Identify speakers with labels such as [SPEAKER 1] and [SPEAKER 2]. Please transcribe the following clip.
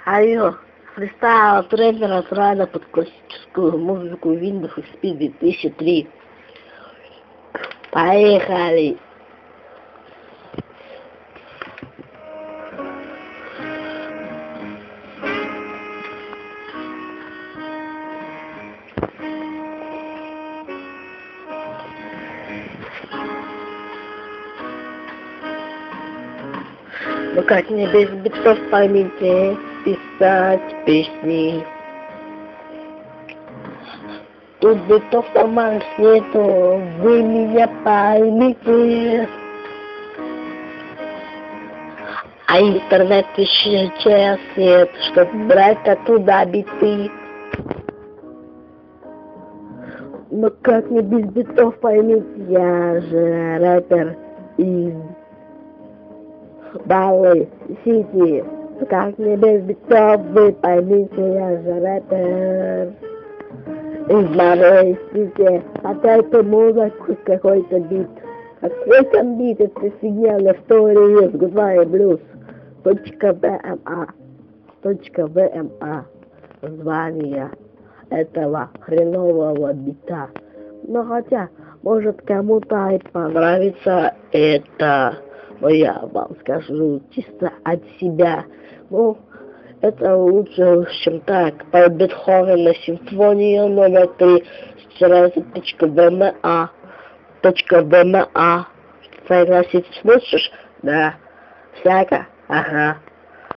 [SPEAKER 1] Алло, фристайл от рэпера срана под классическую музыку Windows XP 2003. Поехали! Ну как мне без битов в памяти писать песни? Тут битов на Макс нету, вы меня поймите. А интернет еще час нет, чтоб брать оттуда биты. Ну как мне без битов поймите, я же рэпер из Баллы Сити. Как мне без битов вы поймите, я же рэпер из Баллы Сити. Подайте музыку какой-то бит. Какой там бит, это офигенно, история есть, Goodbye Blues. .bma. Название этого хренового бита. Но хотя, может кому-то и понравится это, но я вам скажу чисто от себя. Ну, это лучше, чем так. По Бетховену симфонию номер 3 .bma. .bma. Согласитесь, слышишь? Да. Всяко. Ага.